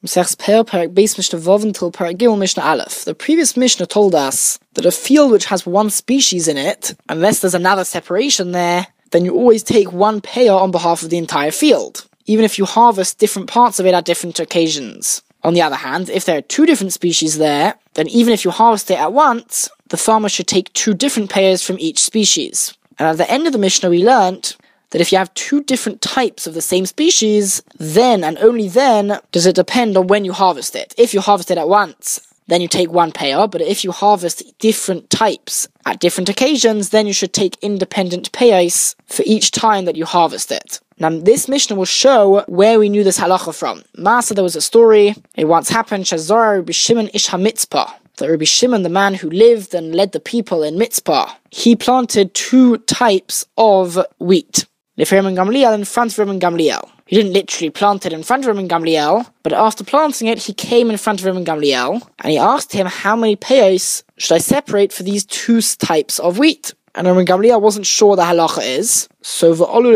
The previous Mishnah told us that a field which has one species in it, unless there's another separation there, then you always take one payer on behalf of the entire field, even if you harvest different parts of it at different occasions. On the other hand, if there are two different species there, then even if you harvest it at once, the farmer should take two different payers from each species. And at the end of the Mishnah we learnt that if you have two different types of the same species, then and only then does it depend on when you harvest it. If you harvest it at once, then you take one payer, but if you harvest different types at different occasions, then you should take independent payers for each time that you harvest it. Now, this Mishnah will show where we knew this halacha from. Masa, there was a story, it once happened, Shazar Rabbi Shimon ish ha-mitzpah, that Rabbi Shimon, the man who lived and led the people in Mitzpah, he planted two types of wheat. Rabbi Gamliel in front of Rabbi Gamliel. He didn't literally plant it in front of Rabbi Gamliel, but after planting it, he came in front of Rabbi Gamliel, and he asked him, how many payos should I separate for these two types of wheat? And Rabbi Gamliel wasn't sure what the halacha is, so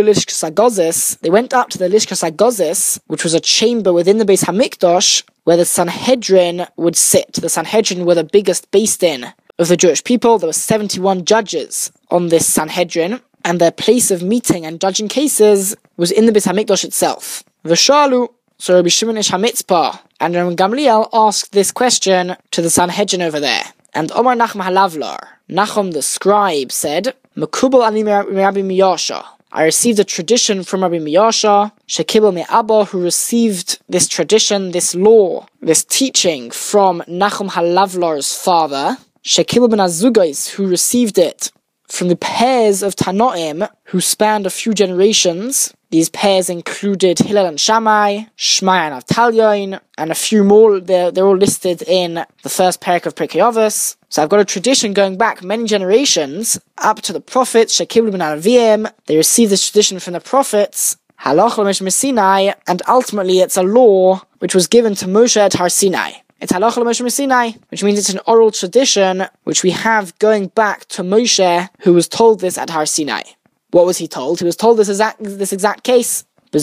they went up to the Lishkas HaGozis, which was a chamber within the Beis HaMikdash, where the Sanhedrin would sit. The Sanhedrin were the biggest Beis Din of the Jewish people. There were 71 judges on this Sanhedrin, and their place of meeting and judging cases was in the Beis HaMikdash itself. V'shalu, so Rabbi Shimon ish ha-mitzpah, and Rabbi Gamliel asked this question to the Sanhedrin over there. And Omar Nachum Halavlar, Nachum the scribe, said, Mekubal ani Rabbi Miyasha. I received a tradition from Rabbi Miyasha, Shekibel me Abba, who received this tradition, this law, this teaching from Nachum Halavlar's father, Shekibel ben Azugais, who received it from the pairs of Tanoim, who spanned a few generations. These pairs included Hillel and Shammai, Shmai and Avtalyon, and a few more. They're all listed in the first parak of Pirkei Avos. So I've got a tradition going back many generations, up to the prophets, Shekiblu ben Avim. They received this tradition from the prophets, Halach l'Moshe Sinai, and ultimately it's a law which was given to Moshe at Har Sinai. It's Halach l'Moshe Sinai, which means it's an oral tradition which we have going back to Moshe, who was told this at Har Sinai. What was he told? He was told this exact case.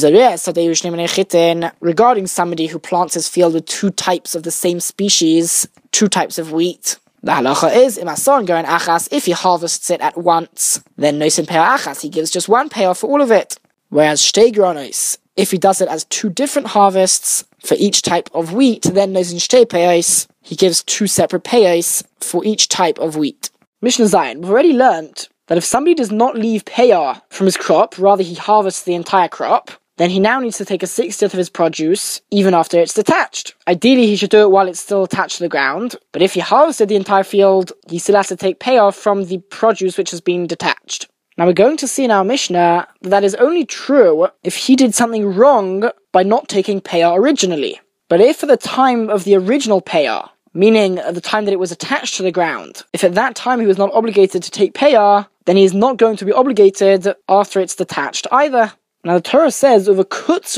Regarding somebody who plants his field with two types of the same species, two types of wheat. The halacha is, if he harvests it at once, then noisin peah achas, he gives just one peah for all of it. Whereas shtei granos, if he does it as two different harvests for each type of wheat, then noisin shtei peahs, he gives two separate peahs for each type of wheat. Mishnah Zayin, we've already learnt that if somebody does not leave payah from his crop, rather he harvests the entire crop, then he now needs to take a 60th of his produce, even after it's detached. Ideally, he should do it while it's still attached to the ground, but if he harvested the entire field, he still has to take payah from the produce which has been detached. Now we're going to see in our Mishnah that is only true if he did something wrong by not taking payah originally. But if at the time of the original payah, meaning at the time that it was attached to the ground, if at that time he was not obligated to take payah, then he is not going to be obligated after it's detached either. Now the Torah says, when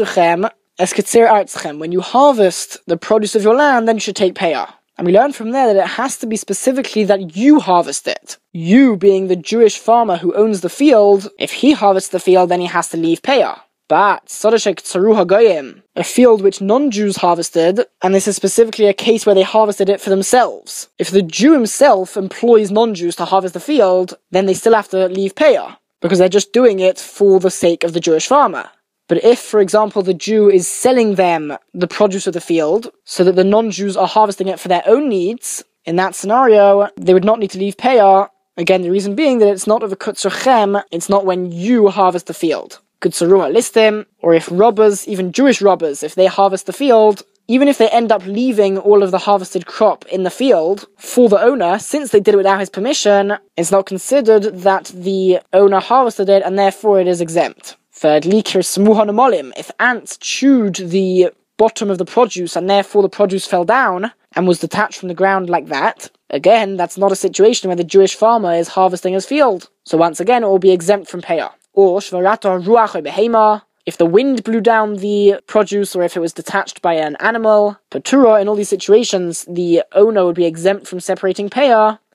you harvest the produce of your land, then you should take payah. And we learn from there that it has to be specifically that you harvest it. You being the Jewish farmer who owns the field, if he harvests the field, then he has to leave payah. But a field which non-Jews harvested, and this is specifically a case where they harvested it for themselves. If the Jew himself employs non-Jews to harvest the field, then they still have to leave payah, because they're just doing it for the sake of the Jewish farmer. But if, for example, the Jew is selling them the produce of the field, so that the non-Jews are harvesting it for their own needs, in that scenario, they would not need to leave payah. Again, the reason being that it's not of a kutzuchem, it's not when you harvest the field. Kutzuruha listim, or if robbers, even Jewish robbers, if they harvest the field, even if they end up leaving all of the harvested crop in the field for the owner, since they did it without his permission, it's not considered that the owner harvested it, and therefore it is exempt. Thirdly, if ants chewed the bottom of the produce, and therefore the produce fell down, and was detached from the ground like that, again, that's not a situation where the Jewish farmer is harvesting his field. So once again, it will be exempt from payah. Or if the wind blew down the produce, or if it was detached by an animal, patura, in all these situations, the owner would be exempt from separating payah,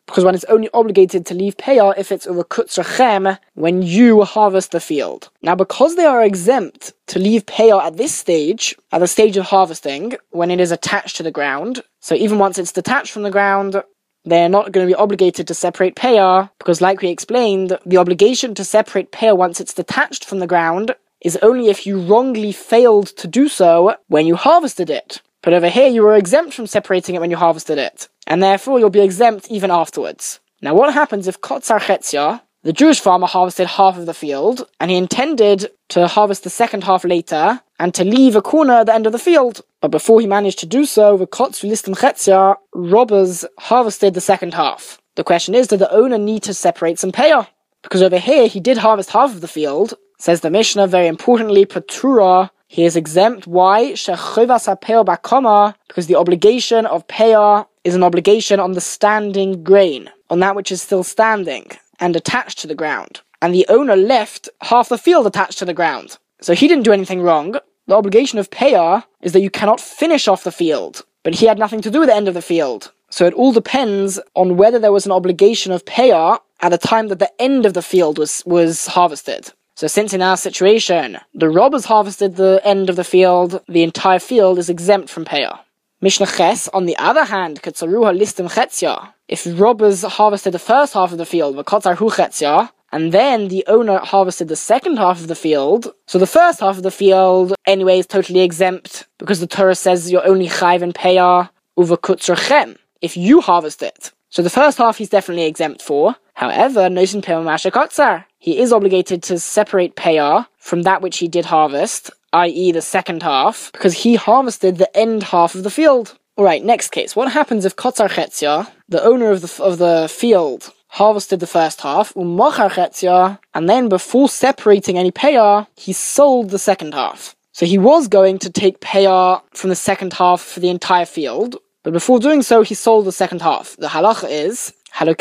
because one is only obligated to leave payah if it's over kutzrachem, when you harvest the field. Now, because they are exempt to leave payah at this stage, at the stage of harvesting, when it is attached to the ground, so even once it's detached from the ground, they're not going to be obligated to separate payah, because like we explained, the obligation to separate payah once it's detached from the ground is only if you wrongly failed to do so when you harvested it. But over here, you were exempt from separating it when you harvested it, and therefore you'll be exempt even afterwards. Now, what happens if Kotzar Chetzia, the Jewish farmer, harvested half of the field, and he intended to harvest the second half later, and to leave a corner at the end of the field? But before he managed to do so, the Kotz Listim Chetzia, robbers harvested the second half. The question is, did the owner need to separate some payah? Because over here, he did harvest half of the field. Says the Mishnah, very importantly, Patura, he is exempt. Why? Because the obligation of payah is an obligation on the standing grain, on that which is still standing and attached to the ground. And the owner left half the field attached to the ground. So he didn't do anything wrong. The obligation of payah is that you cannot finish off the field, but he had nothing to do with the end of the field. So it all depends on whether there was an obligation of payah at the time that the end of the field was harvested. So since in our situation, the robbers harvested the end of the field, the entire field is exempt from payah. Mishnah Ches, on the other hand, Ketzaruha Listim Chetzia, if robbers harvested the first half of the field, V'Kotzarhu Chetzia, and then the owner harvested the second half of the field, so the first half of the field anyway is totally exempt, because the Torah says you're only chayv in payah uva kutzrachem, if you harvest it. So the first half he's definitely exempt for. However, nosin payah masha kotzar, he is obligated to separate payah from that which he did harvest, i.e. the second half, because he harvested the end half of the field. Alright, next case. What happens if Kotzar Chetzia, the owner of the field, harvested the first half, Mochar Chetzia, and then before separating any payah, he sold the second half. So he was going to take payah from the second half for the entire field, but before doing so, he sold the second half. The halacha is,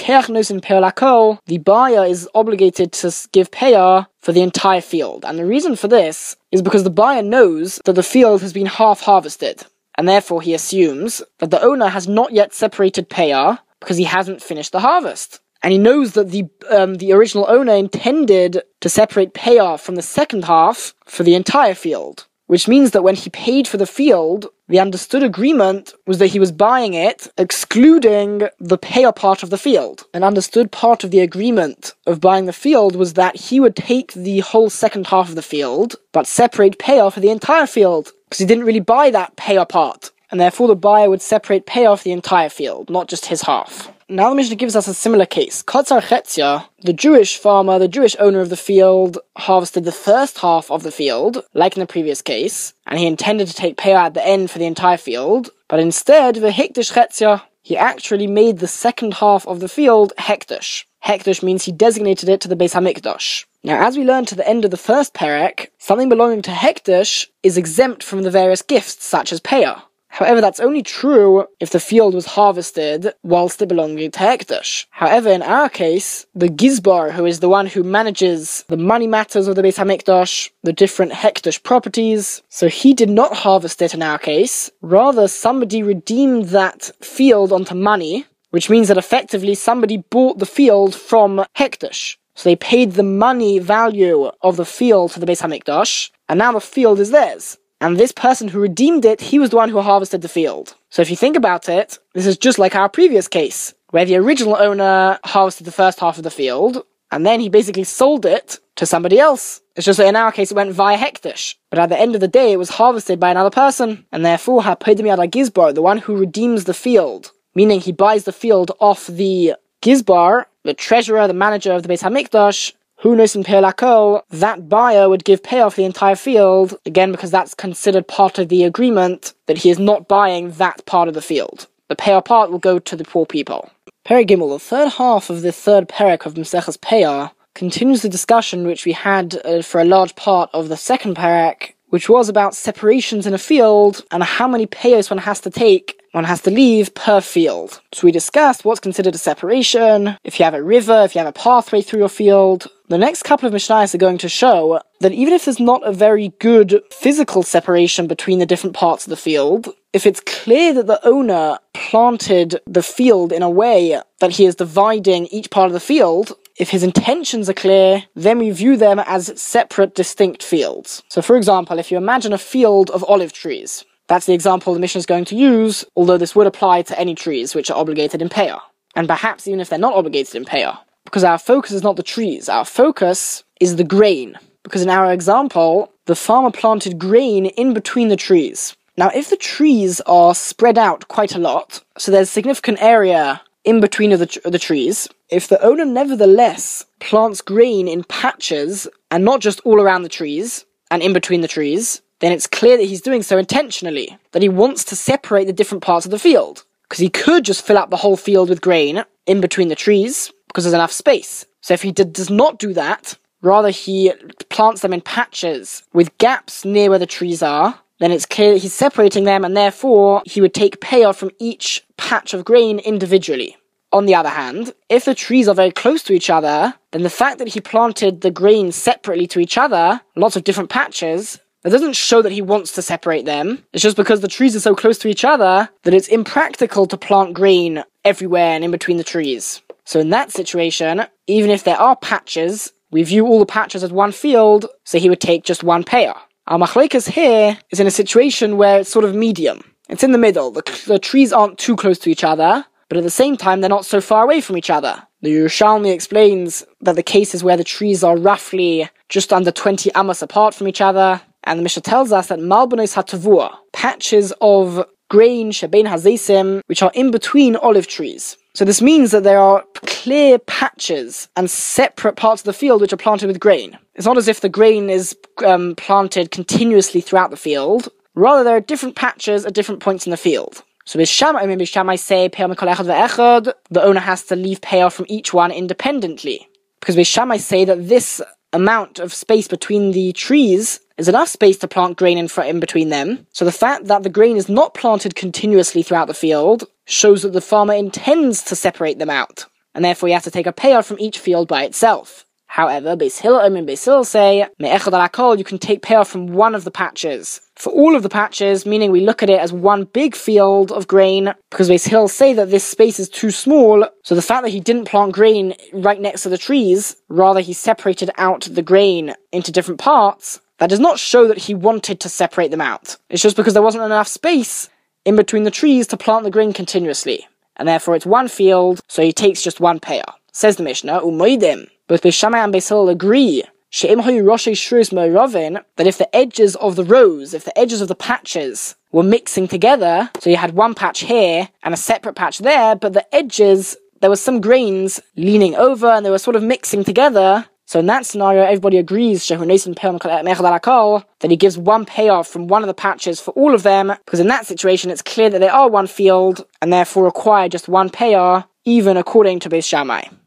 the buyer is obligated to give payah for the entire field. And the reason for this is because the buyer knows that the field has been half harvested. And therefore he assumes that the owner has not yet separated payah because he hasn't finished the harvest. And he knows that the original owner intended to separate payah from the second half for the entire field. Which means that when he paid for the field, the understood agreement was that he was buying it, excluding the payah part of the field. An understood part of the agreement of buying the field was that he would take the whole second half of the field, but separate payah for the entire field, because he didn't really buy that payah part. And therefore the buyer would separate payah for the entire field, not just his half. Now the Mishnah gives us a similar case. Kotzar Chetzia, the Jewish farmer, the Jewish owner of the field, harvested the first half of the field, like in the previous case, and he intended to take payah at the end for the entire field, but instead, the Hektish Chetzia, he actually made the second half of the field Hektish. Hektish means he designated it to the Beis HaMikdash. Now, as we learned to the end of the first perek, something belonging to Hektish is exempt from the various gifts, such as payah. However, that's only true if the field was harvested whilst it belonging to Hektish. However, in our case, the Gizbar, who is the one who manages the money matters of the Beis HaMikdash, the different Hektish properties, so he did not harvest it in our case. Rather, somebody redeemed that field onto money, which means that effectively somebody bought the field from Hektish. So they paid the money value of the field to the Beis HaMikdash, and now the field is theirs. And this person who redeemed it, he was the one who harvested the field. So if you think about it, this is just like our previous case, where the original owner harvested the first half of the field, and then he basically sold it to somebody else. It's just that in our case it went via Hektish. But at the end of the day, it was harvested by another person. And therefore, HaPodem Yad HaGizbar, the one who redeems the field, meaning he buys the field off the Gizbar, the treasurer, the manager of the Beis HaMikdash, who knows in Peyah Lakol, that buyer would give payah for the entire field, again because that's considered part of the agreement that he is not buying that part of the field. The payah part will go to the poor people. Perek Gimel, the third half of the third perek of Maseches Payah, continues the discussion which we had for a large part of the second perek, which was about separations in a field and how many payahs one has to leave per field. So we discussed what's considered a separation, if you have a river, if you have a pathway through your field. The next couple of Mishnayos are going to show that even if there's not a very good physical separation between the different parts of the field, if it's clear that the owner planted the field in a way that he is dividing each part of the field, if his intentions are clear, then we view them as separate, distinct fields. So for example, if you imagine a field of olive trees, that's the example the Mishnah is going to use, although this would apply to any trees which are obligated in payah. And perhaps even if they're not obligated in payah. Because our focus is not the trees, our focus is the grain. Because in our example, the farmer planted grain in between the trees. Now if the trees are spread out quite a lot, so there's significant area in between the trees, if the owner nevertheless plants grain in patches and not just all around the trees and in between the trees, then it's clear that he's doing so intentionally, that he wants to separate the different parts of the field. Because he could just fill up the whole field with grain in between the trees because there's enough space. So if he does not do that, rather he plants them in patches with gaps near where the trees are, then it's clear that he's separating them, and therefore he would take payoff from each patch of grain individually. On the other hand, if the trees are very close to each other, then the fact that he planted the grain separately to each other, lots of different patches, that doesn't show that he wants to separate them. It's just because the trees are so close to each other that it's impractical to plant grain everywhere and in between the trees. So in that situation, even if there are patches, we view all the patches as one field, so he would take just one payah. Our machlekes here is in a situation where it's sort of medium. It's in the middle. The trees aren't too close to each other, but at the same time they're not so far away from each other. The Yerushalmi explains that the cases where the trees are roughly just under 20 amos apart from each other, and the Mishnah tells us that malbonos hatavua, patches of grain, shebein hazesim, which are in between olive trees. So this means that there are clear patches and separate parts of the field which are planted with grain. It's not as if the grain is planted continuously throughout the field. Rather, there are different patches at different points in the field. So Beis Shammai say, the owner has to leave payah from each one independently. Because Beis Shammai say that this amount of space between the trees is enough space to plant grain in between them. So the fact that the grain is not planted continuously throughout the field shows that the farmer intends to separate them out, and therefore he has to take a payout from each field by itself. However, Beis Hillel and Beis Hillel say, me'echad al hakol, you can take payout from one of the patches. For all of the patches, meaning we look at it as one big field of grain, because Beis Hillel say that this space is too small, so the fact that he didn't plant grain right next to the trees, rather he separated out the grain into different parts, that does not show that he wanted to separate them out. It's just because there wasn't enough space in between the trees to plant the grain continuously. And therefore it's one field, so he takes just one payah. Says the Mishnah, umoidim. Both Beis Shammai and Beis Hillel agree that if the edges of the rows, if the edges of the patches were mixing together, so you had one patch here and a separate patch there, but the edges, there was some grains leaning over and they were sort of mixing together. So in that scenario, everybody agrees that he gives one payoff from one of the patches for all of them, because in that situation it's clear that they are one field and therefore require just one payoff, even according to Beis Shammai.